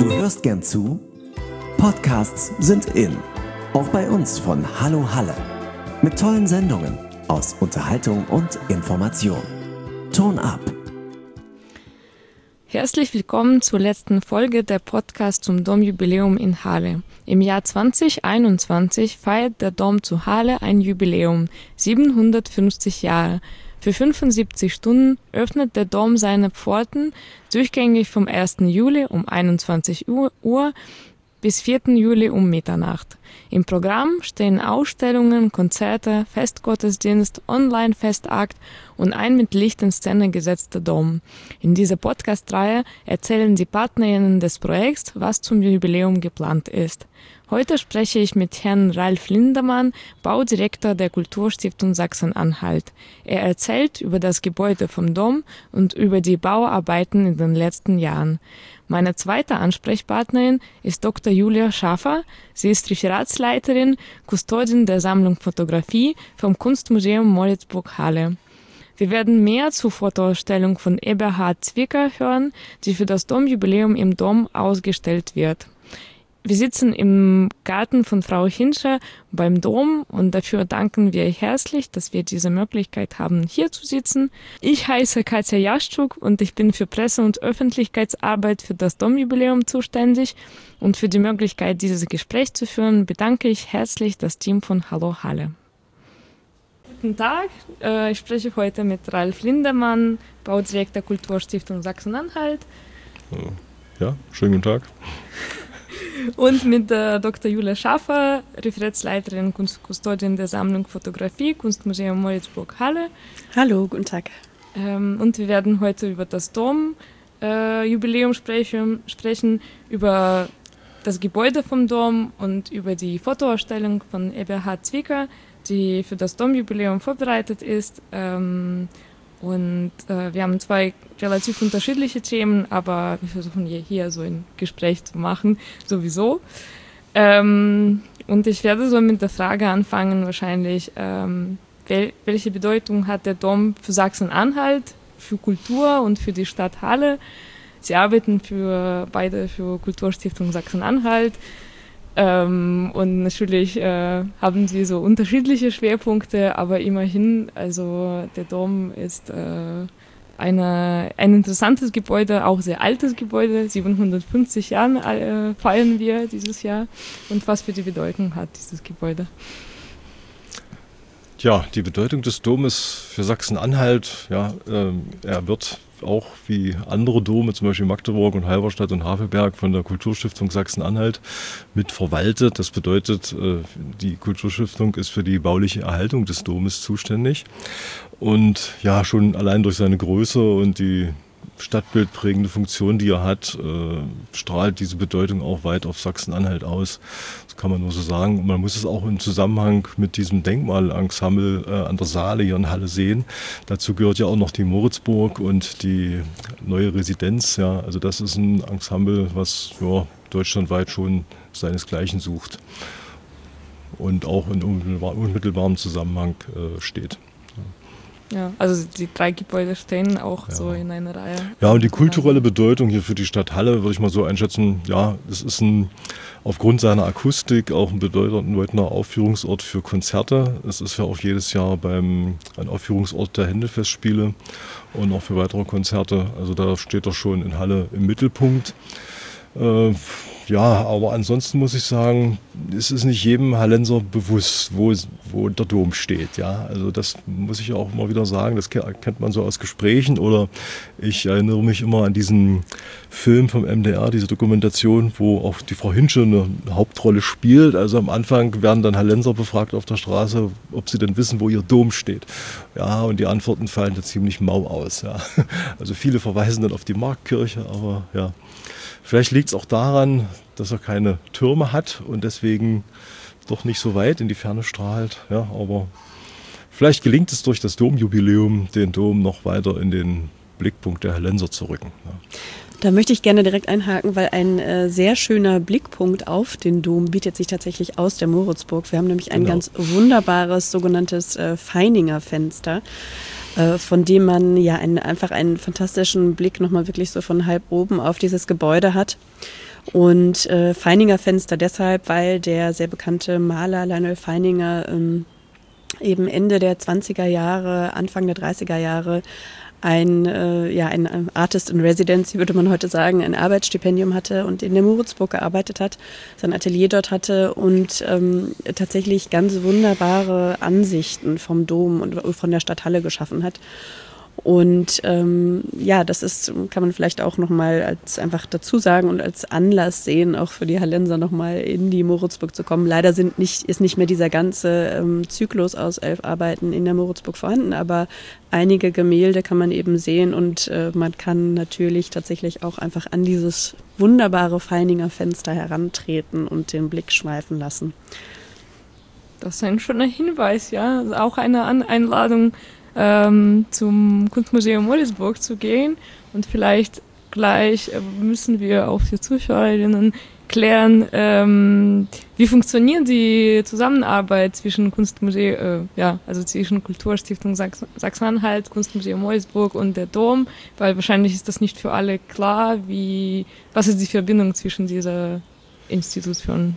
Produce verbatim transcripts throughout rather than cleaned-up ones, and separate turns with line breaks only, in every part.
Du hörst gern zu? Podcasts sind in. Auch bei uns von Hallo Halle. Mit tollen Sendungen aus Unterhaltung und Information. Ton ab!
Herzlich willkommen zur letzten Folge der Podcast zum Domjubiläum in Halle. Im Jahr zwanzig einundzwanzig feiert der Dom zu Halle ein Jubiläum, siebenhundertfünfzig Jahre. Für fünfundsiebzig Stunden öffnet der Dom seine Pforten, durchgängig vom ersten Juli um einundzwanzig Uhr bis vierten Juli um Mitternacht. Im Programm stehen Ausstellungen, Konzerte, Festgottesdienst, Online-Festakt und ein mit Licht in Szene gesetzter Dom. In dieser Podcast-Reihe erzählen die Partnerinnen des Projekts, was zum Jubiläum geplant ist. Heute spreche ich mit Herrn Ralf Lindemann, Baudirektor der Kulturstiftung Sachsen-Anhalt. Er erzählt über das Gebäude vom Dom und über die Bauarbeiten in den letzten Jahren. Meine zweite Ansprechpartnerin ist Doktor Julia Schaffer. Sie ist Referatsleiterin, Kustodin der Sammlung Fotografie vom Kunstmuseum Moritzburg-Halle. Wir werden mehr zur Fotoausstellung von Eberhard Zwicker hören, die für das Domjubiläum im Dom ausgestellt wird. Wir sitzen im Garten von Frau Hinscher beim Dom und dafür danken wir herzlich, dass wir diese Möglichkeit haben, hier zu sitzen. Ich heiße Katja Jaschczuk und ich bin für Presse- und Öffentlichkeitsarbeit für das Domjubiläum zuständig. Und für die Möglichkeit, dieses Gespräch zu führen, bedanke ich herzlich das Team von Hallo Halle. Guten Tag, ich spreche heute mit Ralf Lindemann, Baudirektor Kulturstiftung Sachsen-Anhalt.
Ja, schönen guten Tag.
Und mit äh, Doktor Julia Schaffer, Referatsleiterin und Kustodin der Sammlung Fotografie, Kunstmuseum Moritzburg-Halle.
Hallo, guten Tag.
Ähm, und wir werden heute über das Dom-Jubiläum äh, sprechen, sprechen, über das Gebäude vom Dom und über die Fotoausstellung von Eberhard Zwicker, die für das Dom-Jubiläum vorbereitet ist. Ähm, Und äh, wir haben zwei relativ unterschiedliche Themen, aber wir versuchen hier so ein Gespräch zu machen, sowieso. Ähm, und ich werde so mit der Frage anfangen, wahrscheinlich, ähm, wel- welche Bedeutung hat der Dom für Sachsen-Anhalt, für Kultur und für die Stadt Halle? Sie arbeiten für beide für Kulturstiftung Sachsen-Anhalt. Ähm, und natürlich äh, haben sie so unterschiedliche Schwerpunkte, aber immerhin, also der Dom ist äh, eine, ein interessantes Gebäude, auch sehr altes Gebäude, siebenhundertfünfzig Jahre äh, feiern wir dieses Jahr. Und was für die Bedeutung hat dieses Gebäude?
Ja, die Bedeutung des Domes für Sachsen-Anhalt, ja, äh, er wird auch wie andere Dome, zum Beispiel Magdeburg und Halberstadt und Havelberg, von der Kulturstiftung Sachsen-Anhalt mit verwaltet. Das bedeutet, die Kulturstiftung ist für die bauliche Erhaltung des Domes zuständig. Und ja, schon allein durch seine Größe und die stadtbildprägende Funktion, die er hat, äh, strahlt diese Bedeutung auch weit auf Sachsen-Anhalt aus. Das kann man nur so sagen. Und man muss es auch im Zusammenhang mit diesem Denkmalensemble äh, an der Saale hier in Halle sehen. Dazu gehört ja auch noch die Moritzburg und die neue Residenz. Ja. Also das ist ein Ensemble, was ja, deutschlandweit schon seinesgleichen sucht und auch in unmittelbar, unmittelbarem Zusammenhang äh, steht.
Ja, also die drei Gebäude stehen auch
ja.
so in einer Reihe.
Ja, und die kulturelle Bedeutung hier für die Stadt Halle, würde ich mal so einschätzen, ja, es ist ein, aufgrund seiner Akustik auch ein bedeutender Aufführungsort für Konzerte. Es ist ja auch jedes Jahr beim, ein Aufführungsort der Händefestspiele und auch für weitere Konzerte. Also da steht er schon in Halle im Mittelpunkt. Äh, Ja, aber ansonsten muss ich sagen, es ist nicht jedem Hallenser bewusst, wo, wo der Dom steht. Ja, also das muss ich auch immer wieder sagen, das kennt man so aus Gesprächen oder ich erinnere mich immer an diesen Film vom M D R, diese Dokumentation, wo auch die Frau Hinsche eine Hauptrolle spielt. Also am Anfang werden dann Hallenser befragt auf der Straße, ob sie denn wissen, wo ihr Dom steht. Ja, und die Antworten fallen da ziemlich mau aus. Ja. Also viele verweisen dann auf die Marktkirche, aber ja. Vielleicht liegt es auch daran, dass er keine Türme hat und deswegen doch nicht so weit in die Ferne strahlt. Ja, aber vielleicht gelingt es durch das Domjubiläum, den Dom noch weiter in den Blickpunkt der Hallenser zu rücken. Ja.
Da möchte ich gerne direkt einhaken, weil ein äh, sehr schöner Blickpunkt auf den Dom bietet sich tatsächlich aus der Moritzburg. Wir haben nämlich ein
Genau.
ganz wunderbares sogenanntes äh, Feininger Fenster, äh, von dem man ja einen, einfach einen fantastischen Blick nochmal wirklich so von halb oben auf dieses Gebäude hat. Und äh, Feininger Fenster deshalb, weil der sehr bekannte Maler Lionel Feininger ähm, eben Ende der zwanziger Jahre, Anfang der dreißiger Jahre ein, äh, ja, ein Artist in Residence, würde man heute sagen, ein Arbeitsstipendium hatte und in der Moritzburg gearbeitet hat, sein Atelier dort hatte und ähm, tatsächlich ganz wunderbare Ansichten vom Dom und von der Stadthalle geschaffen hat. Und ähm, ja, das ist, kann man vielleicht auch nochmal als einfach dazu sagen und als Anlass sehen, auch für die Hallenser nochmal in die Moritzburg zu kommen. Leider sind nicht, ist nicht mehr dieser ganze ähm, Zyklus aus elf Arbeiten in der Moritzburg vorhanden, aber einige Gemälde kann man eben sehen und äh, man kann natürlich tatsächlich auch einfach an dieses wunderbare Feininger Fenster herantreten und den Blick schweifen lassen.
Das ist ein schöner Hinweis, ja. Also auch eine An- Einladung, Ähm, zum Kunstmuseum Moritzburg zu gehen und vielleicht gleich äh, müssen wir auch für Zuschauerinnen klären, ähm, wie funktioniert die Zusammenarbeit zwischen Kunstmuseum, äh, ja, also zwischen Kulturstiftung Sachs- Sachsen-Anhalt, Kunstmuseum Moritzburg und der Dom, weil wahrscheinlich ist das nicht für alle klar, wie, was ist die Verbindung zwischen dieser Institution?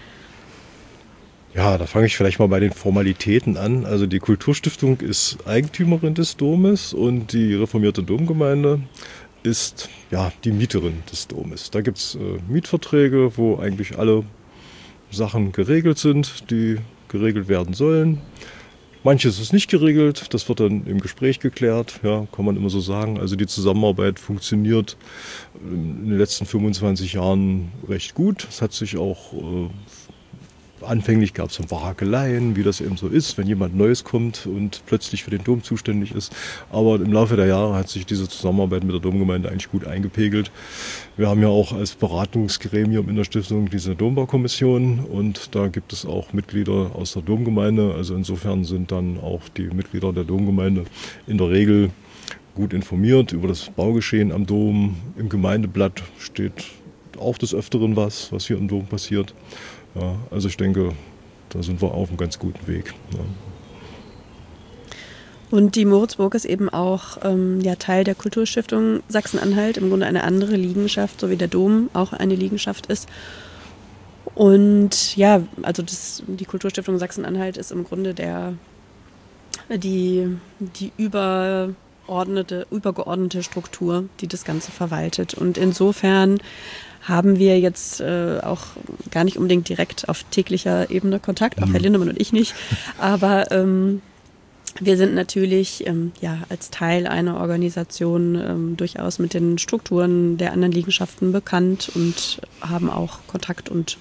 Ja, da fange ich vielleicht mal bei den Formalitäten an. Also die Kulturstiftung ist Eigentümerin des Domes und die reformierte Domgemeinde ist ja die Mieterin des Domes. Da gibt es äh, Mietverträge, wo eigentlich alle Sachen geregelt sind, die geregelt werden sollen. Manches ist nicht geregelt, das wird dann im Gespräch geklärt, ja, kann man immer so sagen. Also die Zusammenarbeit funktioniert in den letzten fünfundzwanzig Jahren recht gut. Es hat sich auch äh, Anfänglich gab es so Wageleien, wie das eben so ist, wenn jemand Neues kommt und plötzlich für den Dom zuständig ist. Aber im Laufe der Jahre hat sich diese Zusammenarbeit mit der Domgemeinde eigentlich gut eingepegelt. Wir haben ja auch als Beratungsgremium in der Stiftung diese Dombaukommission und da gibt es auch Mitglieder aus der Domgemeinde. Also insofern sind dann auch die Mitglieder der Domgemeinde in der Regel gut informiert über das Baugeschehen am Dom. Im Gemeindeblatt steht auch des Öfteren was, was hier im Dom passiert. Ja, also ich denke, da sind wir auf einem ganz guten Weg. Ja.
Und die Moritzburg ist eben auch ähm, ja, Teil der Kulturstiftung Sachsen-Anhalt, im Grunde eine andere Liegenschaft, so wie der Dom auch eine Liegenschaft ist. Und ja, also das, die Kulturstiftung Sachsen-Anhalt ist im Grunde der, die, die überordnete, übergeordnete Struktur, die das Ganze verwaltet. Und insofern haben wir jetzt äh, auch gar nicht unbedingt direkt auf täglicher Ebene Kontakt, auch Herr Lindemann und ich nicht, aber ähm, wir sind natürlich ähm, ja, als Teil einer Organisation ähm, durchaus mit den Strukturen der anderen Liegenschaften bekannt und haben auch Kontakt und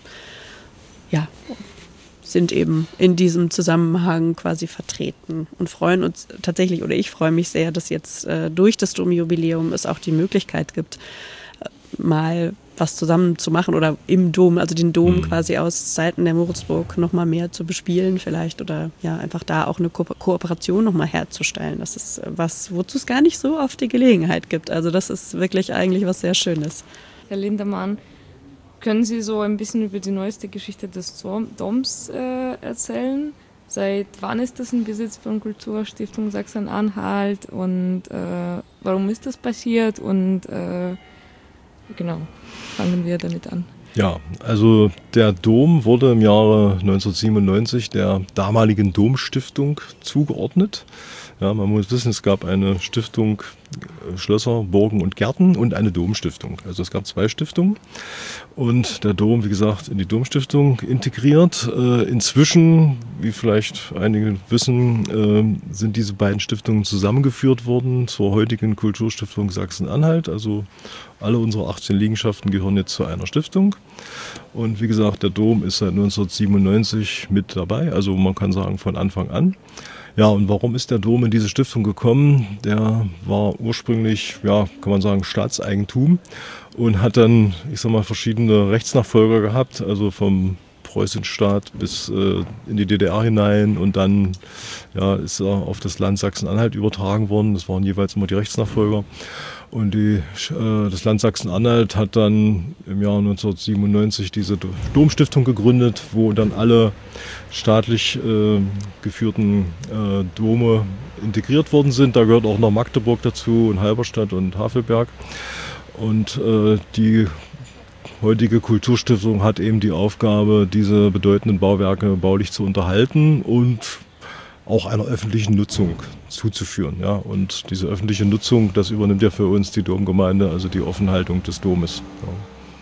ja, sind eben in diesem Zusammenhang quasi vertreten und freuen uns tatsächlich, oder ich freue mich sehr, dass jetzt äh, durch das Domjubiläum es auch die Möglichkeit gibt, äh, mal was zusammen zu machen oder im Dom, also den Dom mhm. quasi aus Seiten der Moritzburg noch mal mehr zu bespielen vielleicht oder ja einfach da auch eine Ko- Kooperation noch mal herzustellen. Das ist was, wozu es gar nicht so oft die Gelegenheit gibt. Also das ist wirklich eigentlich was sehr Schönes.
Herr Lindemann, können Sie so ein bisschen über die neueste Geschichte des Doms äh, erzählen? Seit wann ist das in Besitz von Kulturstiftung Sachsen-Anhalt und äh, warum ist das passiert und äh, genau, fangen wir damit an.
Ja, also der Dom wurde im Jahre neunzehnhundertsiebenundneunzig der damaligen Domstiftung zugeordnet. Ja, man muss wissen, es gab eine Stiftung äh, Schlösser, Burgen und Gärten und eine Domstiftung. Also es gab zwei Stiftungen und der Dom, wie gesagt, in die Domstiftung integriert. Äh, inzwischen, wie vielleicht einige wissen, äh, sind diese beiden Stiftungen zusammengeführt worden zur heutigen Kulturstiftung Sachsen-Anhalt. Also alle unsere achtzehn Liegenschaften gehören jetzt zu einer Stiftung. Und wie gesagt, der Dom ist seit neunzehnhundertsiebenundneunzig mit dabei, also man kann sagen von Anfang an. Ja, und warum ist der Dom in diese Stiftung gekommen? Der war ursprünglich, ja, kann man sagen, Staatseigentum und hat dann, ich sag mal, verschiedene Rechtsnachfolger gehabt, also vom Preußenstaat bis äh, in die D D R hinein und dann ja, ist er auf das Land Sachsen-Anhalt übertragen worden. Das waren jeweils immer die Rechtsnachfolger. Und die, äh, das Land Sachsen-Anhalt hat dann im Jahr neunzehnhundertsiebenundneunzig diese Domstiftung gegründet, wo dann alle staatlich äh, geführten äh, Dome integriert worden sind. Da gehört auch noch Magdeburg dazu und Halberstadt und Havelberg. Und äh, die heutige Kulturstiftung hat eben die Aufgabe, diese bedeutenden Bauwerke baulich zu unterhalten und auch einer öffentlichen Nutzung zuzuführen. Ja. Und diese öffentliche Nutzung, das übernimmt ja für uns die Domgemeinde, also die Offenhaltung des Domes. Ja.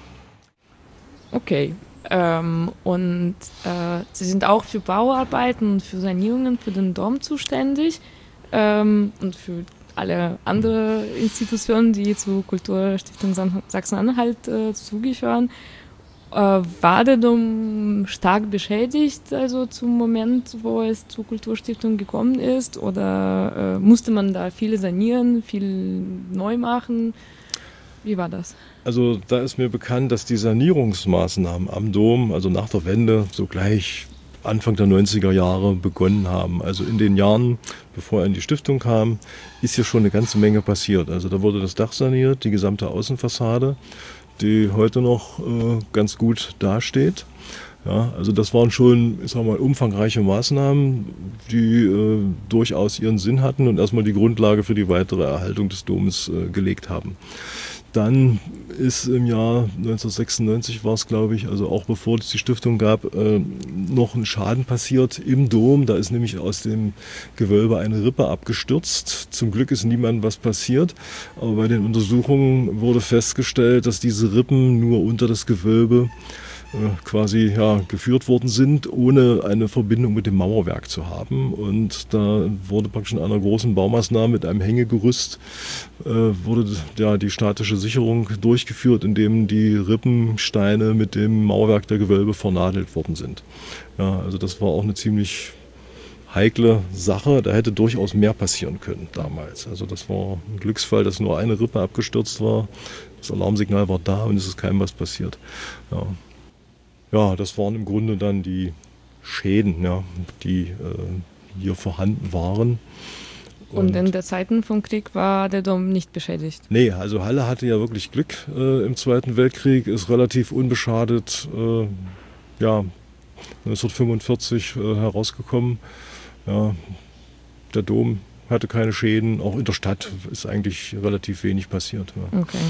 Okay. Ähm, und äh, Sie sind auch für Bauarbeiten und für Sanierungen für den Dom zuständig ähm, und für alle andere Institutionen, die zur Kulturstiftung Sachsen-Anhalt äh, zugehören. Äh, war der Dom stark beschädigt, also zum Moment, wo es zur Kulturstiftung gekommen ist? Oder äh, musste man da viel sanieren, viel neu machen? Wie war das?
Also da ist mir bekannt, dass die Sanierungsmaßnahmen am Dom, also nach der Wende, so gleich Anfang der neunziger Jahre begonnen haben. Also in den Jahren, bevor er in die Stiftung kam, ist hier schon eine ganze Menge passiert. Also da wurde das Dach saniert, die gesamte Außenfassade, die heute noch äh, ganz gut dasteht. Ja, also das waren schon, ich sag mal, umfangreiche Maßnahmen, die äh, durchaus ihren Sinn hatten und erstmal die Grundlage für die weitere Erhaltung des Domes äh, gelegt haben. Dann ist im Jahr neunzehnhundertsechsundneunzig, war es glaube ich, also auch bevor es die Stiftung gab, äh, noch ein Schaden passiert im Dom. Da ist nämlich aus dem Gewölbe eine Rippe abgestürzt. Zum Glück ist niemandem was passiert, aber bei den Untersuchungen wurde festgestellt, dass diese Rippen nur unter das Gewölbe quasi ja, geführt worden sind, ohne eine Verbindung mit dem Mauerwerk zu haben. Und da wurde praktisch in einer großen Baumaßnahme mit einem Hängegerüst äh, wurde ja, die statische Sicherung durchgeführt, indem die Rippensteine mit dem Mauerwerk der Gewölbe vernadelt worden sind. Ja, also das war auch eine ziemlich heikle Sache. Da hätte durchaus mehr passieren können damals. Also das war ein Glücksfall, dass nur eine Rippe abgestürzt war. Das Alarmsignal war da und es ist keinem was passiert. Ja. Ja, das waren im Grunde dann die Schäden, ja, die äh, hier vorhanden waren.
Und, und in der Zeiten vom Krieg war der Dom nicht beschädigt? Nee,
also Halle hatte ja wirklich Glück äh, im Zweiten Weltkrieg, ist relativ unbeschadet äh, ja, neunzehnhundertfünfundvierzig äh, herausgekommen. Ja, der Dom hatte keine Schäden, auch in der Stadt ist eigentlich relativ wenig passiert. Ja.
Okay.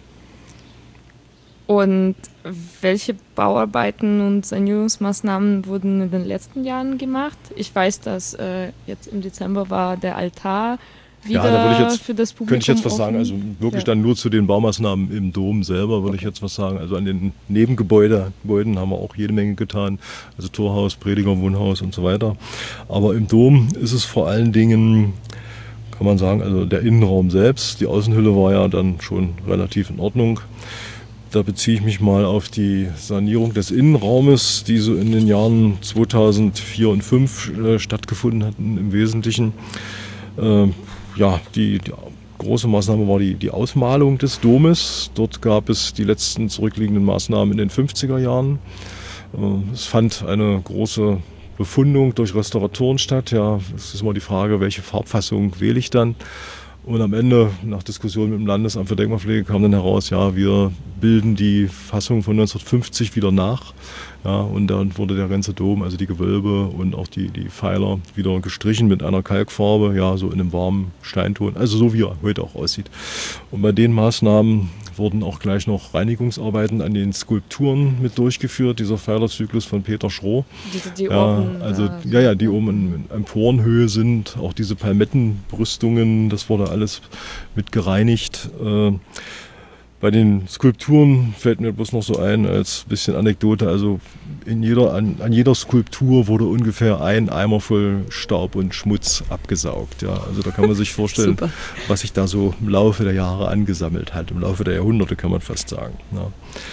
Und welche Bauarbeiten und Sanierungsmaßnahmen wurden in den letzten Jahren gemacht? Ich weiß, dass äh, jetzt im Dezember war der Altar wieder
ja, da würde ich jetzt,
für das Publikum
könnte ich jetzt was
offen.
sagen, also wirklich
ja.
dann nur zu den Baumaßnahmen im Dom selber würde okay. ich jetzt was sagen. Also an den Nebengebäuden Gebäuden haben wir auch jede Menge getan, also Torhaus, Prediger, Wohnhaus und so weiter. Aber im Dom ist es vor allen Dingen, kann man sagen, also der Innenraum selbst, die Außenhülle war ja dann schon relativ in Ordnung. Da beziehe ich mich mal auf die Sanierung des Innenraumes, die so in den Jahren zweitausendvier und zweitausendfünf äh, stattgefunden hatten im Wesentlichen. Äh, ja, die, die große Maßnahme war die, die Ausmalung des Domes. Dort gab es die letzten zurückliegenden Maßnahmen in den fünfziger Jahren. Äh, es fand eine große Befundung durch Restauratoren statt. Ja, es ist immer die Frage, welche Farbfassung wähle ich dann. Und am Ende, nach Diskussion mit dem Landesamt für Denkmalpflege, kam dann heraus, ja, wir bilden die Fassung von neunzehnhundertfünfzig wieder nach. Ja, und dann wurde der ganze Dom, also die Gewölbe und auch die, die Pfeiler, wieder gestrichen mit einer Kalkfarbe, ja, so in einem warmen Steinton, also so wie er heute auch aussieht. Und bei den Maßnahmen wurden auch gleich noch Reinigungsarbeiten an den Skulpturen mit durchgeführt, dieser Pfeilerzyklus von Peter Schroh.
Diese, die
ja,
oben,
also,
äh,
ja, ja, die oben in Emporenhöhe sind, auch diese Palmettenbrüstungen, das wurde alles mit gereinigt. Äh, Bei den Skulpturen fällt mir bloß noch so ein als bisschen Anekdote, also in jeder, an, an jeder Skulptur wurde ungefähr ein Eimer voll Staub und Schmutz abgesaugt. Ja. Also da kann man sich vorstellen, was sich da so im Laufe der Jahre angesammelt hat, im Laufe der Jahrhunderte kann man fast sagen. Ja.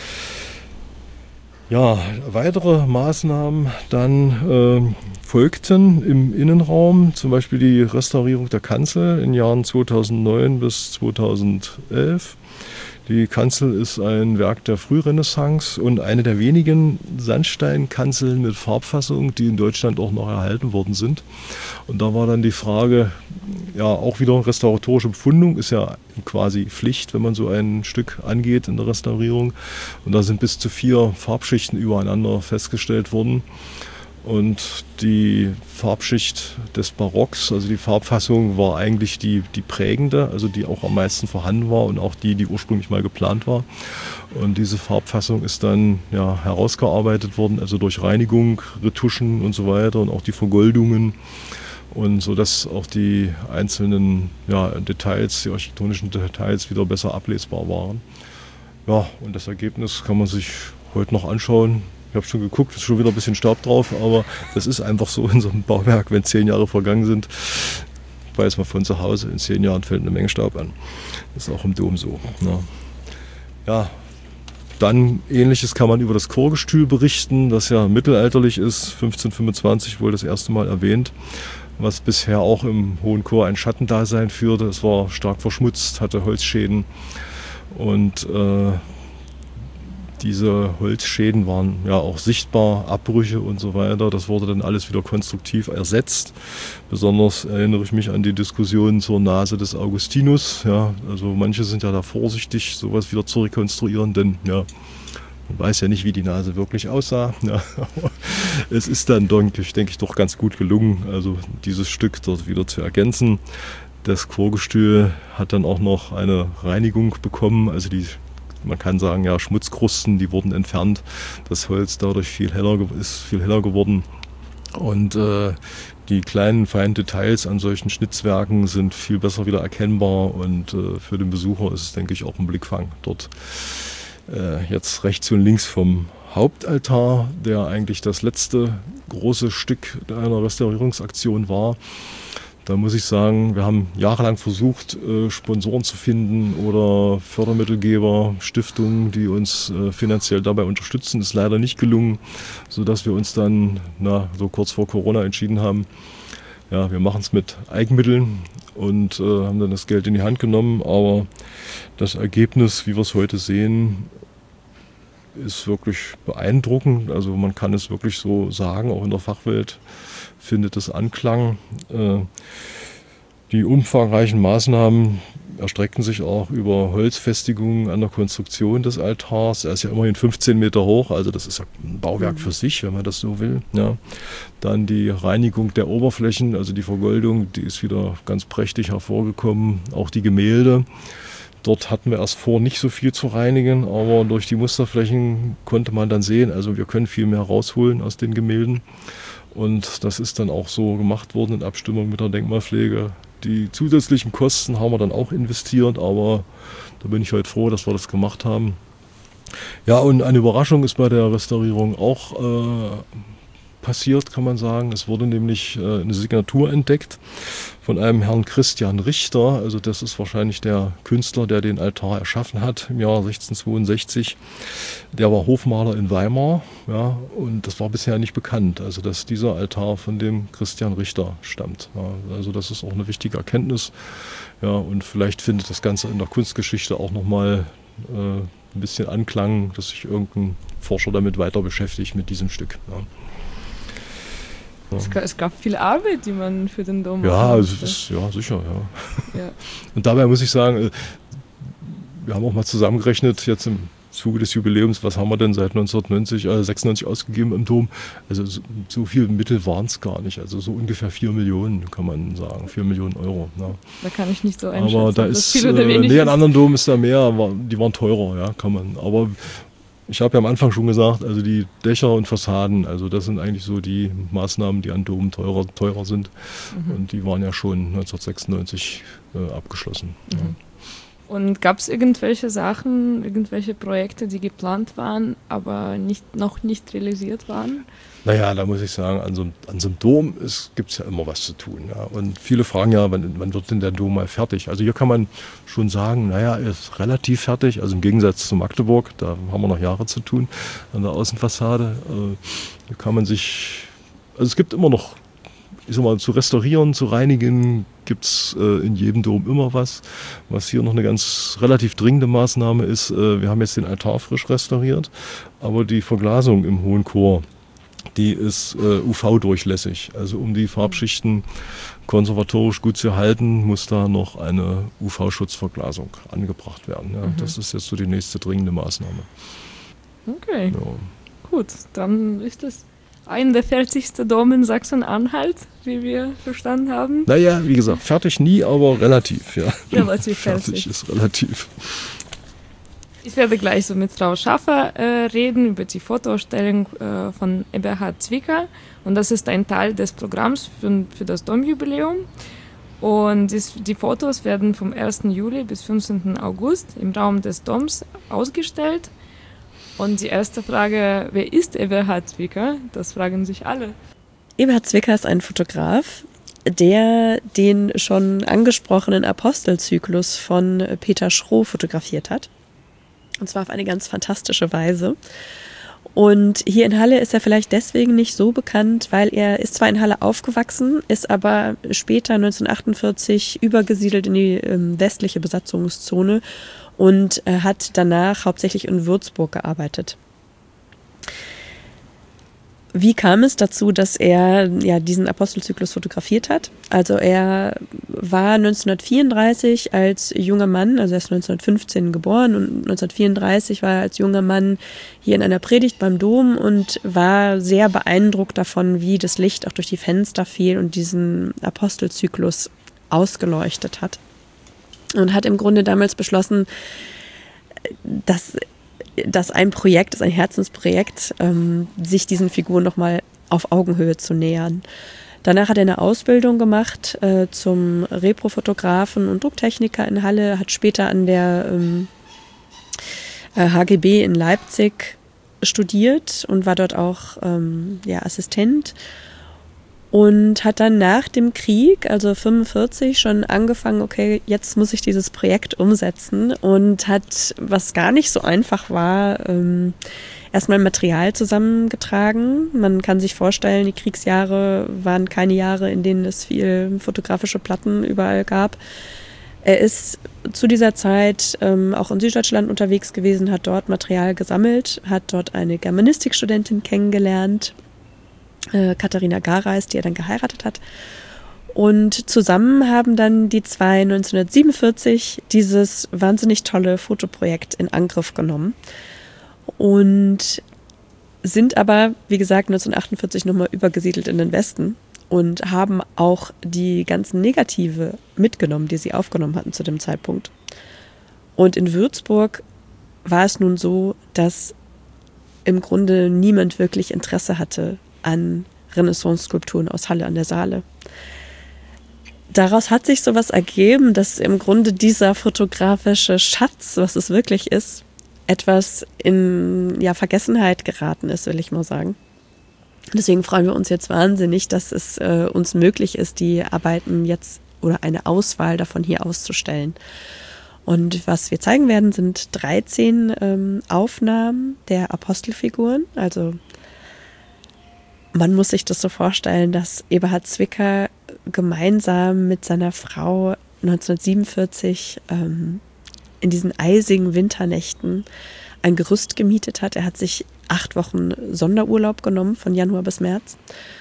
Ja, weitere Maßnahmen dann äh, folgten im Innenraum, zum Beispiel die Restaurierung der Kanzel in den Jahren zweitausendneun bis zweitausendelf. Die Kanzel ist ein Werk der Frührenaissance und eine der wenigen Sandsteinkanzeln mit Farbfassung, die in Deutschland auch noch erhalten worden sind. Und da war dann die Frage, ja, auch wieder restauratorische Befundung, ist ja quasi Pflicht, wenn man so ein Stück angeht in der Restaurierung. Und da sind bis zu vier Farbschichten übereinander festgestellt worden. Und die Farbschicht des Barocks, also die Farbfassung, war eigentlich die, die prägende, also die auch am meisten vorhanden war und auch die, die ursprünglich mal geplant war. Und diese Farbfassung ist dann ja, herausgearbeitet worden, also durch Reinigung, Retuschen und so weiter und auch die Vergoldungen. Und so dass auch die einzelnen ja, Details, die architektonischen Details wieder besser ablesbar waren. Ja, und das Ergebnis kann man sich heute noch anschauen. Ich habe schon geguckt, ist schon wieder ein bisschen Staub drauf, aber das ist einfach so in so einem Bauwerk, wenn zehn Jahre vergangen sind, weiß man von zu Hause, in zehn Jahren fällt eine Menge Staub an. Das ist auch im Dom so. Ja, ja dann Ähnliches kann man über das Chorgestühl berichten, das ja mittelalterlich ist, fünfzehnhundertfünfundzwanzig wohl das erste Mal erwähnt, was bisher auch im Hohen Chor ein Schattendasein führte. Es war stark verschmutzt, hatte Holzschäden und äh, diese Holzschäden waren ja auch sichtbar, Abbrüche und so weiter. Das wurde dann alles wieder konstruktiv ersetzt. Besonders erinnere ich mich an die Diskussion zur Nase des Augustinus. Ja, also manche sind ja da vorsichtig, sowas wieder zu rekonstruieren, denn ja, man weiß ja nicht, wie die Nase wirklich aussah. Ja, aber es ist dann, denke ich, denke ich, doch ganz gut gelungen, also dieses Stück dort wieder zu ergänzen. Das Chorgestühl hat dann auch noch eine Reinigung bekommen, also die man kann sagen, ja, Schmutzkrusten, die wurden entfernt. Das Holz dadurch viel heller, ist viel heller geworden. Und äh, die kleinen, feinen Details an solchen Schnitzwerken sind viel besser wieder erkennbar. Und äh, für den Besucher ist es, denke ich, auch ein Blickfang dort. Äh, jetzt rechts und links vom Hauptaltar, der eigentlich das letzte große Stück einer Restaurierungsaktion war. Da muss ich sagen, wir haben jahrelang versucht, Sponsoren zu finden oder Fördermittelgeber, Stiftungen, die uns finanziell dabei unterstützen. Das ist leider nicht gelungen, sodass wir uns dann na, so kurz vor Corona entschieden haben, ja, wir machen es mit Eigenmitteln und äh, haben dann das Geld in die Hand genommen. Aber das Ergebnis, wie wir es heute sehen, ist wirklich beeindruckend. Also man kann es wirklich so sagen, auch in der Fachwelt findet es Anklang. Die umfangreichen Maßnahmen erstrecken sich auch über Holzfestigungen an der Konstruktion des Altars. Er ist ja immerhin fünfzehn Meter hoch, also das ist ja ein Bauwerk für sich, wenn man das so will. Ja. Dann die Reinigung der Oberflächen, also die Vergoldung, die ist wieder ganz prächtig hervorgekommen. Auch die Gemälde. Dort hatten wir erst vor, nicht so viel zu reinigen, aber durch die Musterflächen konnte man dann sehen, also wir können viel mehr rausholen aus den Gemälden. Und das ist dann auch so gemacht worden in Abstimmung mit der Denkmalpflege. Die zusätzlichen Kosten haben wir dann auch investiert, aber da bin ich heute froh, dass wir das gemacht haben. Ja, und eine Überraschung ist bei der Restaurierung auch äh, passiert, kann man sagen. Es wurde nämlich äh, eine Signatur entdeckt von einem Herrn Christian Richter. Also das ist wahrscheinlich der Künstler, der den Altar erschaffen hat im Jahr sechzehnhundertzweiundsechzig. Der war Hofmaler in Weimar, ja, und das war bisher nicht bekannt, also dass dieser Altar von dem Christian Richter stammt. Ja, also das ist auch eine wichtige Erkenntnis. Ja, und vielleicht findet das Ganze in der Kunstgeschichte auch nochmal äh, ein bisschen Anklang, dass sich irgendein Forscher damit weiter beschäftigt mit diesem Stück. Ja.
Es, es gab viel Arbeit, die man für den Dom
ja,
machen
es ist, ja, sicher. Ja. Ja. Und dabei muss ich sagen, wir haben auch mal zusammengerechnet, jetzt im Zuge des Jubiläums, was haben wir denn seit neunzehnhundertsechsundneunzig ausgegeben im Dom? Also so, so viel Mittel waren es gar nicht. Also so ungefähr vier Millionen, kann man sagen. vier Millionen Euro. Ja.
Da kann ich nicht so einschätzen.
Aber da ist, viel oder wenig äh, nee, an anderen Domen ist da mehr, die waren teurer, ja, kann man. Aber ich habe ja am Anfang schon gesagt, also die Dächer und Fassaden, also das sind eigentlich so die Maßnahmen, die an Domen teurer, teurer sind. Mhm. Und die waren ja schon neunzehnhundertsechsundneunzig äh, abgeschlossen. Mhm. Ja.
Und gab es irgendwelche Sachen, irgendwelche Projekte, die geplant waren, aber nicht, noch nicht realisiert waren?
Naja, da muss ich sagen, an so, an so einem Dom gibt es ja immer was zu tun. Ja. Und viele fragen ja, wann, wann wird denn der Dom mal fertig? Also hier kann man schon sagen, naja, er ist relativ fertig. Also im Gegensatz zu Magdeburg, da haben wir noch Jahre zu tun an der Außenfassade. Äh, da kann man sich, also es gibt immer noch, ich sag mal, zu restaurieren, zu reinigen, gibt es äh, in jedem Dom immer was. Was hier noch eine ganz relativ dringende Maßnahme ist, äh, wir haben jetzt den Altar frisch restauriert, aber die Verglasung im Hohen Chor, die ist äh, U V-durchlässig. Also um die Farbschichten konservatorisch gut zu erhalten, muss da noch eine U V-Schutzverglasung angebracht werden. Ja, mhm. Das ist jetzt so die nächste dringende Maßnahme.
Okay, ja. Gut, dann ist das ein der fertigsten Dom in Sachsen-Anhalt, wie wir verstanden haben.
Naja, wie gesagt, fertig nie, aber relativ, ja.
Relativ fertig.
Fertig ist relativ.
Ich werde gleich so mit Frau Schaffer äh, reden über die Fotoausstellung äh, von Eberhard Zwicker. Und das ist ein Teil des Programms für, für das Domjubiläum. Und dies, die Fotos werden vom ersten Juli bis fünfzehnten August im Raum des Doms ausgestellt. Und die erste Frage, wer ist Eberhard Zwicker? Das fragen sich alle.
Eberhard Zwicker ist ein Fotograf, der den schon angesprochenen Apostelzyklus von Peter Schroh fotografiert hat. Und zwar auf eine ganz fantastische Weise. Und hier in Halle ist er vielleicht deswegen nicht so bekannt, weil er ist zwar in Halle aufgewachsen, ist aber später neunzehnhundertachtundvierzig übergesiedelt in die ähm, westliche Besatzungszone und äh, hat danach hauptsächlich in Würzburg gearbeitet. Wie kam es dazu, dass er ja diesen Apostelzyklus fotografiert hat? Also er war neunzehnhundertvierunddreißig als junger Mann, also er ist neunzehnhundertfünfzehn geboren und neunzehnhundertvierunddreißig war er als junger Mann hier in einer Predigt beim Dom und war sehr beeindruckt davon, wie das Licht auch durch die Fenster fiel und diesen Apostelzyklus ausgeleuchtet hat. Und hat im Grunde damals beschlossen, dass dass ein Projekt, ist ein Herzensprojekt, ähm, sich diesen Figuren nochmal auf Augenhöhe zu nähern. Danach hat er eine Ausbildung gemacht äh, zum Reprofotografen und Drucktechniker in Halle, hat später an der ähm, äh, H G B in Leipzig studiert und war dort auch ähm, ja, Assistent. Und hat dann nach dem Krieg, also fünfundvierzig, schon angefangen, okay, jetzt muss ich dieses Projekt umsetzen und hat, was gar nicht so einfach war, ähm, erstmal Material zusammengetragen. Man kann sich vorstellen, die Kriegsjahre waren keine Jahre, in denen es viel fotografische Platten überall gab. Er ist zu dieser Zeit ähm, auch in Süddeutschland unterwegs gewesen, hat dort Material gesammelt, hat dort eine Germanistikstudentin kennengelernt, Katharina Gareis, die er dann geheiratet hat. Und zusammen haben dann die zwei neunzehnhundertsiebenundvierzig dieses wahnsinnig tolle Fotoprojekt in Angriff genommen und sind aber, wie gesagt, neunzehnhundertachtundvierzig nochmal übergesiedelt in den Westen und haben auch die ganzen Negative mitgenommen, die sie aufgenommen hatten zu dem Zeitpunkt. Und in Würzburg war es nun so, dass im Grunde niemand wirklich Interesse hatte an Renaissance-Skulpturen aus Halle an der Saale. Daraus hat sich sowas ergeben, dass im Grunde dieser fotografische Schatz, was es wirklich ist, etwas in ja, Vergessenheit geraten ist, will ich mal sagen. Deswegen freuen wir uns jetzt wahnsinnig, dass es äh, uns möglich ist, die Arbeiten jetzt oder eine Auswahl davon hier auszustellen. Und was wir zeigen werden, sind dreizehn ähm, Aufnahmen der Apostelfiguren, also man muss sich das so vorstellen, dass Eberhard Zwicker gemeinsam mit seiner Frau neunzehnhundertsiebenundvierzig ähm, in diesen eisigen Winternächten ein Gerüst gemietet hat. Er hat sich acht Wochen Sonderurlaub genommen, von Januar bis März.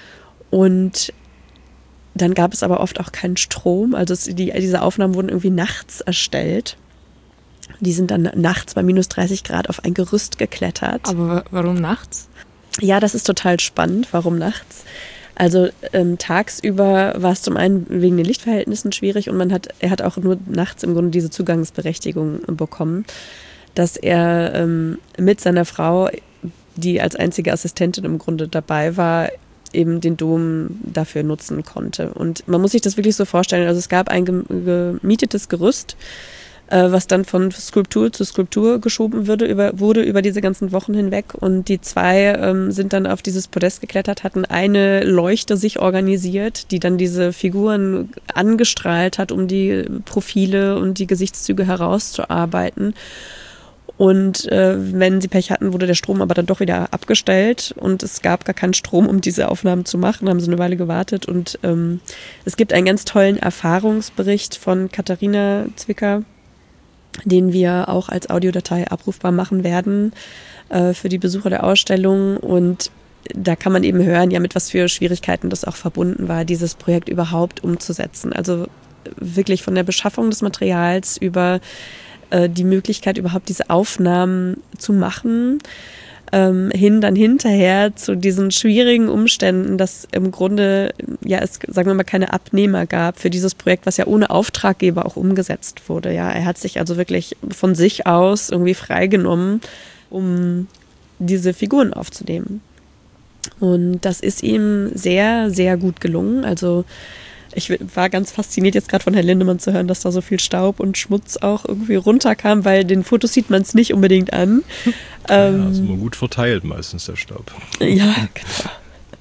Und dann gab es aber oft auch keinen Strom. Also es, die, diese Aufnahmen wurden irgendwie nachts erstellt. Die sind dann nachts bei minus dreißig Grad auf ein Gerüst geklettert.
Aber warum nachts?
Ja, das ist total spannend. Warum nachts? Also ähm, tagsüber war es zum einen wegen den Lichtverhältnissen schwierig und man hat, er hat auch nur nachts im Grunde diese Zugangsberechtigung bekommen, dass er ähm, mit seiner Frau, die als einzige Assistentin im Grunde dabei war, eben den Dom dafür nutzen konnte. Und man muss sich das wirklich so vorstellen, also es gab ein gemietetes Gerüst, was dann von Skulptur zu Skulptur geschoben wurde über, wurde über diese ganzen Wochen hinweg. Und die zwei ähm, sind dann auf dieses Podest geklettert, hatten eine Leuchte sich organisiert, die dann diese Figuren angestrahlt hat, um die Profile und die Gesichtszüge herauszuarbeiten. Und äh, wenn sie Pech hatten, wurde der Strom aber dann doch wieder abgestellt und es gab gar keinen Strom, um diese Aufnahmen zu machen. Da haben sie eine Weile gewartet und ähm, es gibt einen ganz tollen Erfahrungsbericht von Katharina Zwicker, den wir auch als Audiodatei abrufbar machen werden äh, für die Besucher der Ausstellung. Und da kann man eben hören, ja, mit was für Schwierigkeiten das auch verbunden war, dieses Projekt überhaupt umzusetzen. Also wirklich von der Beschaffung des Materials über äh, die Möglichkeit, überhaupt diese Aufnahmen zu machen. ähm, hin dann hinterher zu diesen schwierigen Umständen, dass im Grunde ja es, sagen wir mal, keine Abnehmer gab für dieses Projekt, was ja ohne Auftraggeber auch umgesetzt wurde. Ja, er hat sich also wirklich von sich aus irgendwie freigenommen, um diese Figuren aufzunehmen. Und das ist ihm sehr, sehr gut gelungen. Also ich war ganz fasziniert jetzt gerade von Herrn Lindemann zu hören, dass da so viel Staub und Schmutz auch irgendwie runterkam, weil den Fotos sieht man es nicht unbedingt an.
Ja,
ähm,
also immer gut verteilt meistens der Staub.
Ja, genau.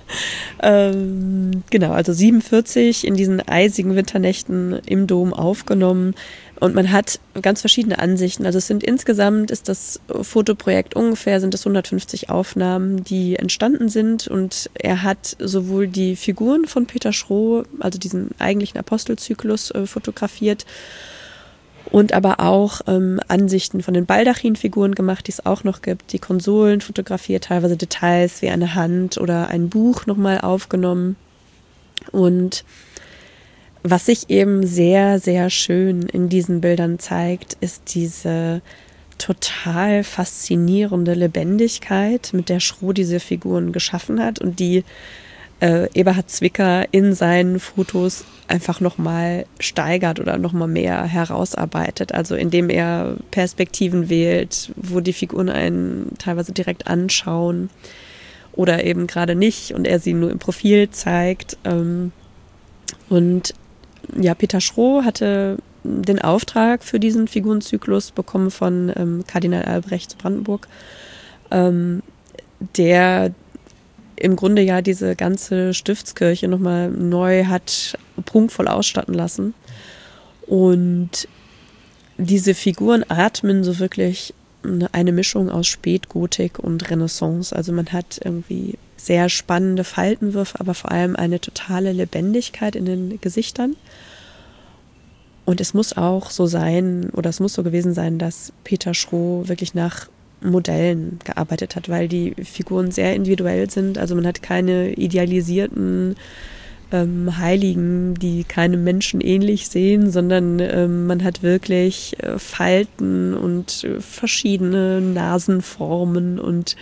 Ähm, genau, also siebenundvierzig in diesen eisigen Winternächten im Dom aufgenommen. Und man hat ganz verschiedene Ansichten. Also es sind insgesamt, ist das Fotoprojekt ungefähr, sind es hundertfünfzig Aufnahmen, die entstanden sind. Und er hat sowohl die Figuren von Peter Schroh, also diesen eigentlichen Apostelzyklus, äh, fotografiert, und aber auch ähm, Ansichten von den Baldachinfiguren gemacht, die es auch noch gibt, die Konsolen fotografiert, teilweise Details wie eine Hand oder ein Buch nochmal aufgenommen. Und was sich eben sehr, sehr schön in diesen Bildern zeigt, ist diese total faszinierende Lebendigkeit, mit der Schroh diese Figuren geschaffen hat und die äh, Eberhard Zwicker in seinen Fotos einfach nochmal steigert oder nochmal mehr herausarbeitet. Also indem er Perspektiven wählt, wo die Figuren einen teilweise direkt anschauen oder eben gerade nicht und er sie nur im Profil zeigt. Ähm, und ja, Peter Schroh hatte den Auftrag für diesen Figurenzyklus bekommen von ähm, Kardinal Albrecht zu Brandenburg, ähm, der im Grunde ja diese ganze Stiftskirche nochmal neu hat prunkvoll ausstatten lassen. Und diese Figuren atmen so wirklich eine Mischung aus Spätgotik und Renaissance. Also man hat irgendwie sehr spannende Faltenwürfe, aber vor allem eine totale Lebendigkeit in den Gesichtern. Und es muss auch so sein, oder es muss so gewesen sein, dass Peter Schroh wirklich nach Modellen gearbeitet hat, weil die Figuren sehr individuell sind. Also man hat keine idealisierten ähm, Heiligen, die keinem Menschen ähnlich sehen, sondern ähm, man hat wirklich äh, Falten und äh, verschiedene Nasenformen und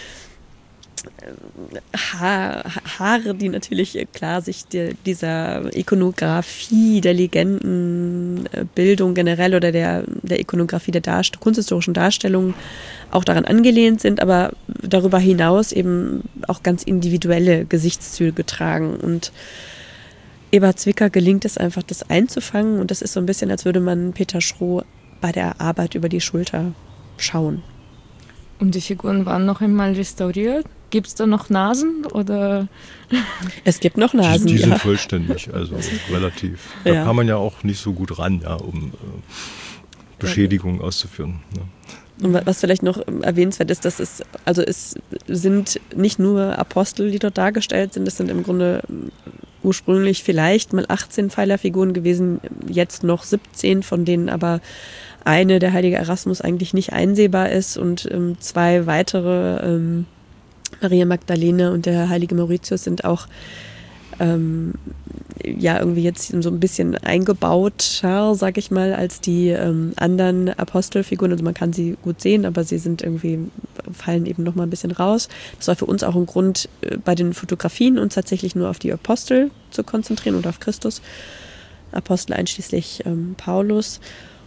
Ha- Haare, die natürlich äh, klar sich de- dieser Ikonografie, der Legendenbildung generell oder der, der Ikonografie der Darst- kunsthistorischen Darstellung auch daran angelehnt sind, aber darüber hinaus eben auch ganz individuelle Gesichtszüge tragen. Und Eberhard Zwicker gelingt es einfach, das einzufangen. Und das ist so ein bisschen, als würde man Peter Schroh bei der Arbeit über die Schulter schauen.
Und die Figuren waren noch einmal restauriert? Gibt es da noch Nasen oder?
Es gibt noch Nasen,
Die, die
ja.
sind vollständig, also relativ. Da
Ja.
kann man ja auch nicht so gut ran, ja, um äh, Beschädigungen auszuführen. Ne?
Und was vielleicht noch erwähnenswert ist, dass es, also es sind nicht nur Apostel, die dort dargestellt sind, es sind im Grunde ursprünglich vielleicht mal achtzehn Pfeilerfiguren gewesen, jetzt noch siebzehn, von denen aber eine, der heilige Erasmus, eigentlich nicht einsehbar ist und ähm, zwei weitere, ähm, Maria Magdalene und der heilige Mauritius, sind auch ähm, ja irgendwie jetzt so ein bisschen eingebauter, sag ich mal, als die ähm, anderen Apostelfiguren. Also man kann sie gut sehen, aber sie sind irgendwie, fallen eben noch mal ein bisschen raus. Das war für uns auch ein Grund, äh, bei den Fotografien uns tatsächlich nur auf die Apostel zu konzentrieren und auf Christus. Apostel einschließlich ähm, Paulus.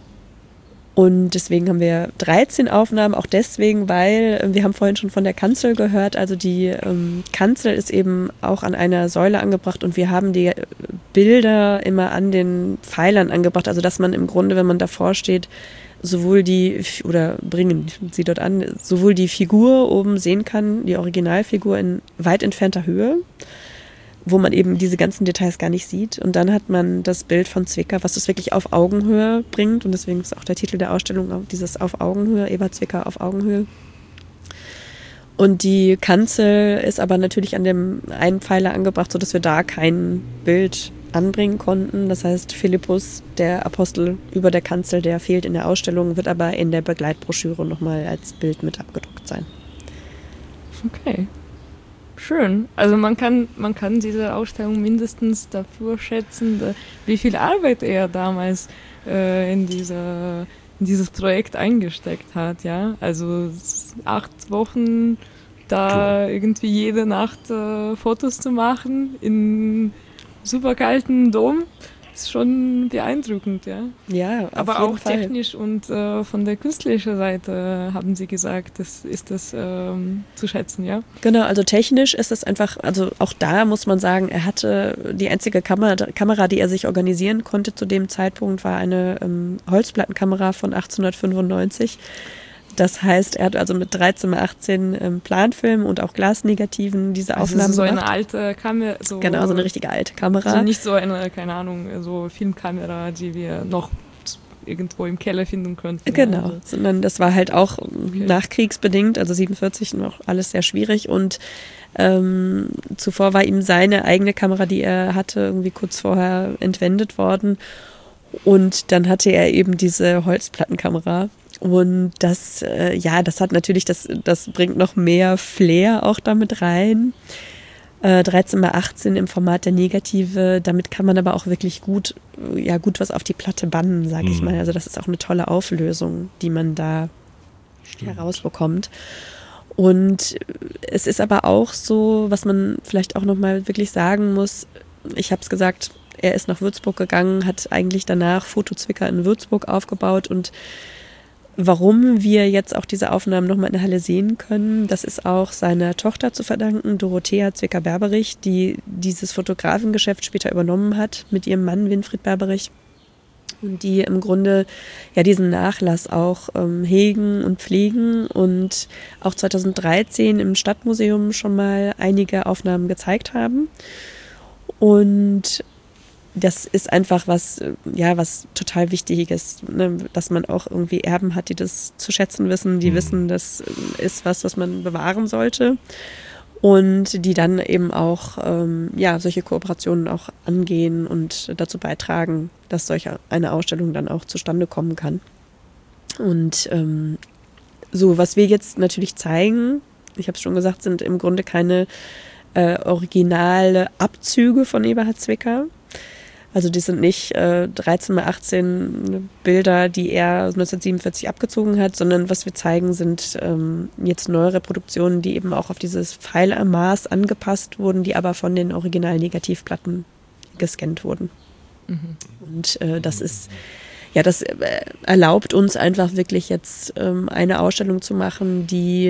Und deswegen haben wir dreizehn Aufnahmen, auch deswegen, weil äh, wir haben vorhin schon von der Kanzel gehört, also die ähm, Kanzel ist eben auch an einer Säule angebracht und wir haben die Bilder immer an den Pfeilern angebracht, also dass man im Grunde, wenn man davor steht, sowohl die, oder bringen sie dort an, sowohl die Figur oben sehen kann, die Originalfigur in weit entfernter Höhe, wo man eben diese ganzen Details gar nicht sieht. Und dann hat man das Bild von Zwicker, was das wirklich auf Augenhöhe bringt. Und deswegen ist auch der Titel der Ausstellung dieses auf Augenhöhe, Eberhard Zwicker auf Augenhöhe. Und die Kanzel ist aber natürlich an dem einen Pfeiler angebracht, sodass wir da kein Bild anbringen konnten. Das heißt, Philippus, der Apostel über der Kanzel, der fehlt in der Ausstellung, wird aber in der Begleitbroschüre nochmal als Bild mit abgedruckt sein.
Okay. Schön. Also man kann, man kann diese Ausstellung mindestens dafür schätzen, da, wie viel Arbeit er damals äh, in, dieser, in dieses Projekt eingesteckt hat. Ja? Also acht Wochen da
Klar.
irgendwie jede Nacht äh, Fotos zu machen in super kalten Dom. Ist schon beeindruckend, ja.
Ja, auf
Aber
jeden
auch
Fall.
technisch und äh, von der künstlerischen Seite haben Sie gesagt, das ist das ähm, zu schätzen, ja.
Genau, also technisch ist es einfach, also auch da muss man sagen, er hatte die einzige Kamera, Kamera, die er sich organisieren konnte zu dem Zeitpunkt, war eine ähm, Holzplattenkamera von achtzehnhundertfünfundneunzig. Das heißt, er hat also mit dreizehn mal achtzehn ähm, Planfilmen und auch Glasnegativen diese
Also
Aufnahmen
so
gemacht.
eine alte Kamera. So,
Genau, so eine richtige alte Kamera.
Also nicht so eine, keine Ahnung, so Filmkamera, die wir noch irgendwo im Keller finden könnten.
Genau,
Also.
sondern das war halt auch
Okay.
nachkriegsbedingt, also siebenundvierzig noch alles sehr schwierig und ähm, zuvor war ihm seine eigene Kamera, die er hatte, irgendwie kurz vorher entwendet worden und dann hatte er eben diese Holzplattenkamera und das, äh, ja, das hat natürlich, das, das bringt noch mehr Flair auch damit rein. Äh, dreizehn mal achtzehn im Format der Negative, damit kann man aber auch wirklich gut, ja, gut was auf die Platte bannen, sag ich
Mhm.
mal. Also das ist auch eine tolle Auflösung, die man da
Stimmt.
herausbekommt. Und es ist aber auch so, was man vielleicht auch nochmal wirklich sagen muss, ich habe es gesagt, er ist nach Würzburg gegangen, hat eigentlich danach Fotozwicker in Würzburg aufgebaut und warum wir jetzt auch diese Aufnahmen nochmal in der Halle sehen können, das ist auch seiner Tochter zu verdanken, Dorothea Zwicker-Berberich, die dieses Fotografengeschäft später übernommen hat mit ihrem Mann Winfried Berberich und die im Grunde ja diesen Nachlass auch ähm, hegen und pflegen und auch zweitausenddreizehn im Stadtmuseum schon mal einige Aufnahmen gezeigt haben. Und das ist einfach was, ja, was total Wichtiges, ne? Dass man auch irgendwie Erben hat, die das zu schätzen wissen, die
Mhm.
wissen, das ist was, was man bewahren sollte und die dann eben auch, ähm, ja, solche Kooperationen auch angehen und dazu beitragen, dass solch eine Ausstellung dann auch zustande kommen kann. Und ähm, so, was wir jetzt natürlich zeigen, ich habe es schon gesagt, sind im Grunde keine äh, originale Abzüge von Eberhard Zwicker. Also die sind nicht äh, dreizehn mal achtzehn Bilder, die er neunzehnhundertsiebenundvierzig abgezogen hat, sondern was wir zeigen, sind ähm, jetzt neue Reproduktionen, die eben auch auf dieses Pfeilermaß angepasst wurden, die aber von den Original-Negativplatten gescannt wurden.
Mhm.
Und äh, das ist, ja, das äh, erlaubt uns einfach wirklich jetzt ähm, eine Ausstellung zu machen, die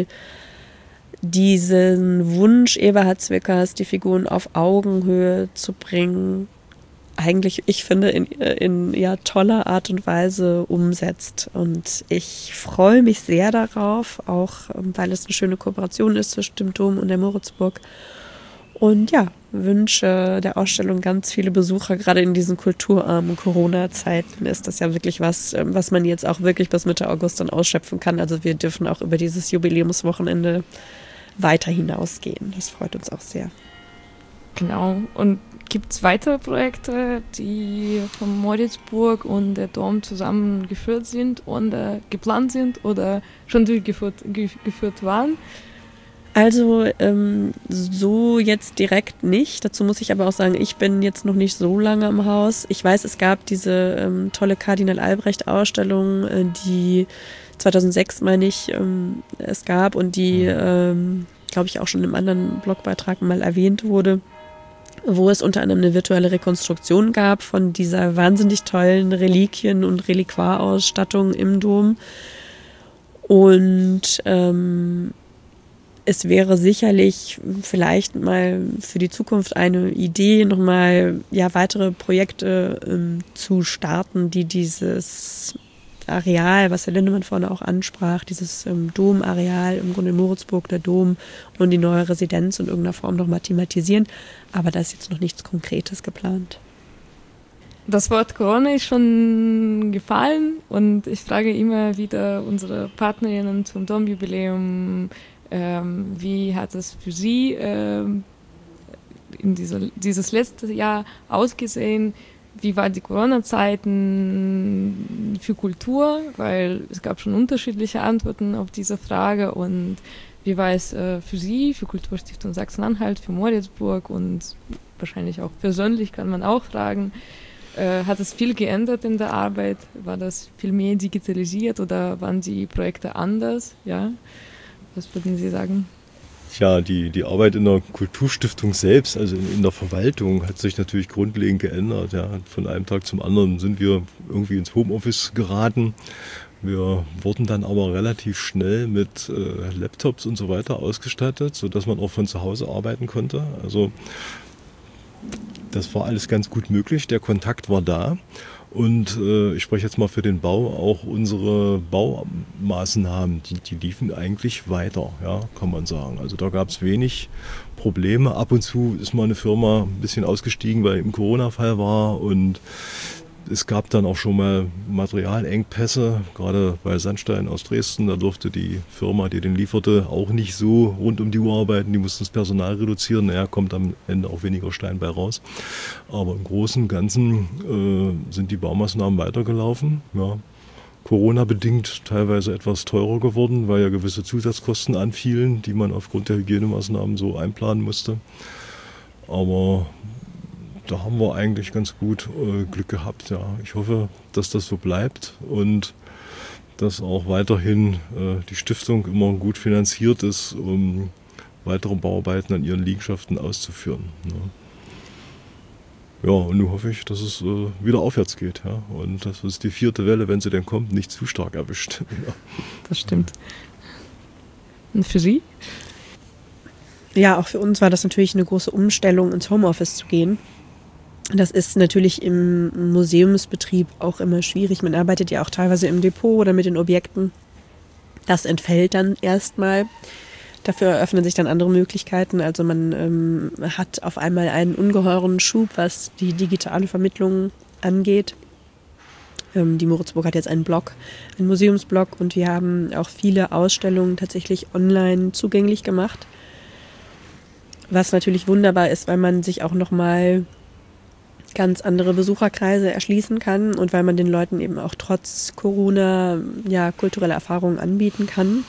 diesen Wunsch Eberhard Zwickers, die Figuren auf Augenhöhe zu bringen, eigentlich, ich finde, in, in ja, toller Art und Weise umsetzt. Und ich freue mich sehr darauf, auch weil es eine schöne Kooperation ist zwischen dem Dom und der Moritzburg. Und ja, wünsche der Ausstellung ganz viele Besucher. Gerade in diesen kulturarmen Corona-Zeiten ist das ja wirklich was, was man jetzt auch wirklich bis Mitte August dann ausschöpfen kann. Also wir dürfen auch über dieses Jubiläumswochenende weiter hinausgehen. Das freut uns auch sehr.
Genau. Und gibt es weitere Projekte, die von Moritzburg und der Dom zusammengeführt sind oder geplant sind oder schon durchgeführt ge- geführt waren?
Also ähm, so jetzt direkt nicht. Dazu muss ich aber auch sagen, ich bin jetzt noch nicht so lange im Haus. Ich weiß, es gab diese ähm, tolle Kardinal Albrecht-Ausstellung, äh, die zweitausendsechs, meine ich, ähm, es gab und die, ähm, glaube ich, auch schon im anderen Blogbeitrag mal erwähnt wurde, wo es unter anderem eine virtuelle Rekonstruktion gab von dieser wahnsinnig tollen Reliquien- und Reliquarausstattung im Dom. Und ähm, es wäre sicherlich vielleicht mal für die Zukunft eine Idee, nochmal ja, weitere Projekte ähm, zu starten, die dieses Areal, was Herr Lindemann vorne auch ansprach, dieses ähm, Domareal, im Grunde in Moritzburg, der Dom und die neue Residenz in irgendeiner Form nochmal thematisieren. Aber da ist jetzt noch nichts Konkretes geplant.
Das Wort Corona ist schon gefallen und ich frage immer wieder unsere Partnerinnen zum Domjubiläum, ähm, wie hat es für sie ähm, in dieser, dieses letzte Jahr ausgesehen? Wie waren die Corona-Zeiten für Kultur? Weil es gab schon unterschiedliche Antworten auf diese Frage. Und wie war es äh, für Sie, für Kulturstiftung Sachsen-Anhalt, für Moritzburg und wahrscheinlich auch persönlich kann man auch fragen, äh, hat es viel geändert in der Arbeit? War das viel mehr digitalisiert oder waren die Projekte anders? Ja, was würden Sie sagen?
Ja, die, die Arbeit in der Kulturstiftung selbst, also in, in der Verwaltung, hat sich natürlich grundlegend geändert. Ja. Von einem Tag zum anderen sind wir irgendwie ins Homeoffice geraten. Wir wurden dann aber relativ schnell mit äh, Laptops und so weiter ausgestattet, sodass man auch von zu Hause arbeiten konnte. Also das war alles ganz gut möglich, der Kontakt war da. Und äh, ich spreche jetzt mal für den Bau, auch unsere Baumaßnahmen, die, die liefen eigentlich weiter, ja, kann man sagen. Also da gab es wenig Probleme. Ab und zu ist mal eine Firma ein bisschen ausgestiegen, weil im Corona-Fall war, und es gab dann auch schon mal Materialengpässe, gerade bei Sandstein aus Dresden. Da durfte die Firma, die den lieferte, auch nicht so rund um die Uhr arbeiten. Die mussten das Personal reduzieren. Naja, kommt am Ende auch weniger Stein bei raus. Aber im Großen und Ganzen äh, sind die Baumaßnahmen weitergelaufen. Ja. Corona-bedingt teilweise etwas teurer geworden, weil ja gewisse Zusatzkosten anfielen, die man aufgrund der Hygienemaßnahmen so einplanen musste. Aber da haben wir eigentlich ganz gut äh, Glück gehabt. Ja. Ich hoffe, dass das so bleibt und dass auch weiterhin äh, die Stiftung immer gut finanziert ist, um weitere Bauarbeiten an ihren Liegenschaften auszuführen. Ja, ja, und nun hoffe ich, dass es äh, wieder aufwärts geht. Ja. Und dass uns die vierte Welle, wenn sie denn kommt, nicht zu stark erwischt. Ja.
Das stimmt. Und für Sie?
Ja, auch für uns war das natürlich eine große Umstellung, ins Homeoffice zu gehen. Das ist natürlich im Museumsbetrieb auch immer schwierig. Man arbeitet ja auch teilweise im Depot oder mit den Objekten. Das entfällt dann erstmal. Dafür eröffnen sich dann andere Möglichkeiten. Also man ähm, hat auf einmal einen ungeheuren Schub, was die digitale Vermittlung angeht. Ähm, die Moritzburg hat jetzt einen Blog, einen Museumsblog, und wir haben auch viele Ausstellungen tatsächlich online zugänglich gemacht. Was natürlich wunderbar ist, weil man sich auch nochmal ganz andere Besucherkreise erschließen kann und weil man den Leuten eben auch trotz Corona ja kulturelle Erfahrungen anbieten kann.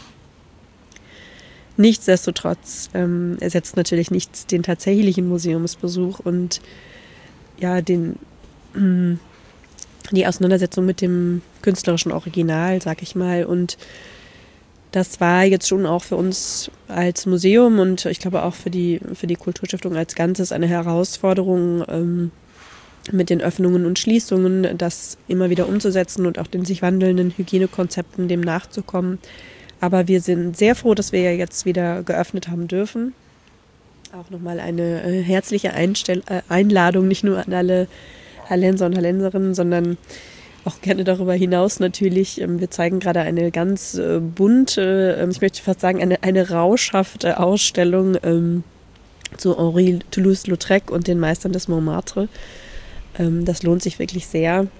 Nichtsdestotrotz ähm, ersetzt natürlich nichts den tatsächlichen Museumsbesuch und ja den äh, die Auseinandersetzung mit dem künstlerischen Original, sag ich mal. Und das war jetzt schon auch für uns als Museum und ich glaube auch für die für die Kulturstiftung als Ganzes eine Herausforderung, ähm, mit den Öffnungen und Schließungen das immer wieder umzusetzen und auch den sich wandelnden Hygienekonzepten dem nachzukommen. Aber wir sind sehr froh, dass wir ja jetzt wieder geöffnet haben dürfen. Auch nochmal eine äh, herzliche Einstell- äh, Einladung, nicht nur an alle Hallenser und Hallenserinnen, sondern auch gerne darüber hinaus natürlich. Ähm, wir zeigen gerade eine ganz äh, bunte, äh, ich möchte fast sagen, eine, eine rauschhafte Ausstellung ähm, zu Henri Toulouse-Lautrec und den Meistern des Montmartre. Das lohnt sich wirklich sehr.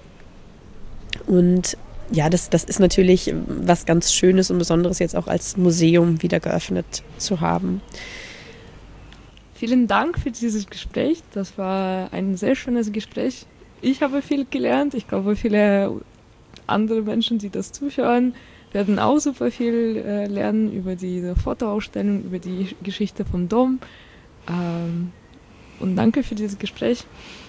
Und ja, das, das ist natürlich was ganz Schönes und Besonderes, jetzt auch als Museum wieder geöffnet zu haben.
Vielen Dank für dieses Gespräch. Das war ein sehr schönes Gespräch. Ich habe viel gelernt. Ich glaube, viele andere Menschen, die das zuhören, werden auch super viel äh, lernen über diese Fotoausstellung, über die Geschichte vom Dom. Ähm, und danke für dieses Gespräch.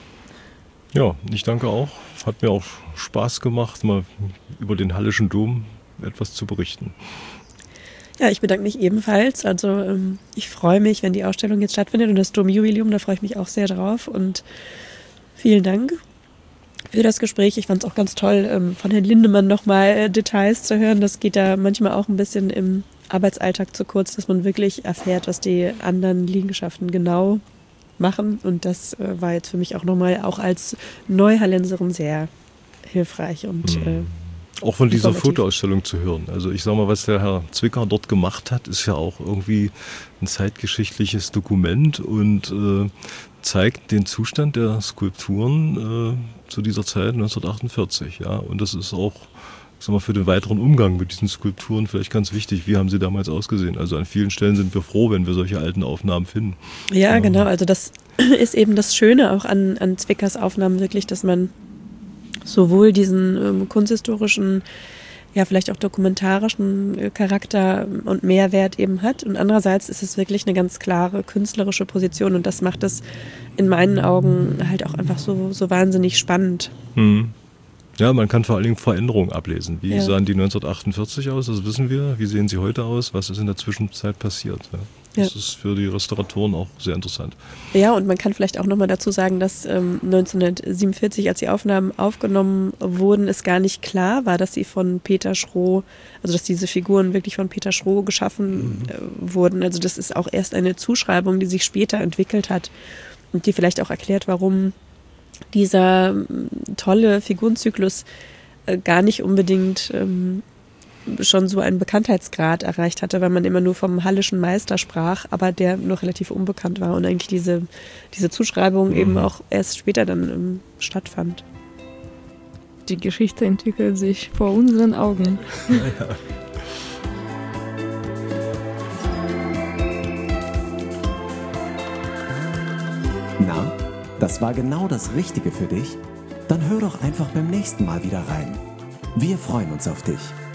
Ja, ich danke auch. Hat mir auch Spaß gemacht, mal über den Hallischen Dom etwas zu berichten.
Ja, ich bedanke mich ebenfalls. Also ähm, ich freue mich, wenn die Ausstellung jetzt stattfindet und das Domjubiläum, da freue ich mich auch sehr drauf. Und vielen Dank für das Gespräch. Ich fand es auch ganz toll, ähm, von Herrn Lindemann nochmal äh, Details zu hören. Das geht da manchmal auch ein bisschen im Arbeitsalltag zu kurz, dass man wirklich erfährt, was die anderen Liegenschaften genau machen. Und das äh, war jetzt für mich auch nochmal auch als Neuhallenserin sehr hilfreich und
mhm.
äh,
auch von dieser
informativ.
Fotoausstellung zu hören. Also ich sage mal, was der Herr Zwicker dort gemacht hat, ist ja auch irgendwie ein zeitgeschichtliches Dokument und äh, zeigt den Zustand der Skulpturen äh, zu dieser Zeit neunzehnhundertachtundvierzig. Ja? Und das ist auch, ich sag mal, für den weiteren Umgang mit diesen Skulpturen vielleicht ganz wichtig. Wie haben sie damals ausgesehen? Also an vielen Stellen sind wir froh, wenn wir solche alten Aufnahmen finden.
Ja, ja. Genau. Also das ist eben das Schöne auch an, an Zwickers Aufnahmen wirklich, dass man sowohl diesen ähm, kunsthistorischen, ja vielleicht auch dokumentarischen äh, Charakter und Mehrwert eben hat und andererseits ist es wirklich eine ganz klare künstlerische Position und das macht es in meinen Augen halt auch einfach so, so wahnsinnig spannend.
Mhm. Ja, man kann vor allen Dingen Veränderungen ablesen. Wie
ja.
sahen die neunzehnhundertachtundvierzig aus, das wissen wir. Wie sehen sie heute aus? Was ist in der Zwischenzeit passiert? Ja. Das
Ja.
ist für die Restauratoren auch sehr interessant.
Ja, und man kann vielleicht auch nochmal dazu sagen, dass ähm, neunzehnhundertsiebenundvierzig, als die Aufnahmen aufgenommen wurden, es gar nicht klar war, dass sie von Peter Schroh, also dass diese Figuren wirklich von Peter Schroh geschaffen mhm. äh, wurden. Also das ist auch erst eine Zuschreibung, die sich später entwickelt hat und die vielleicht auch erklärt, warum dieser ähm, tolle Figurenzyklus äh, gar nicht unbedingt ähm, schon so einen Bekanntheitsgrad erreicht hatte, weil man immer nur vom Hallischen Meister sprach, aber der noch relativ unbekannt war und eigentlich diese, diese Zuschreibung mhm. eben auch erst später dann ähm, stattfand.
Die Geschichte entwickelt sich vor unseren Augen. Ja, ja.
Na, das war genau das Richtige für dich? Dann hör doch einfach beim nächsten Mal wieder rein. Wir freuen uns auf dich.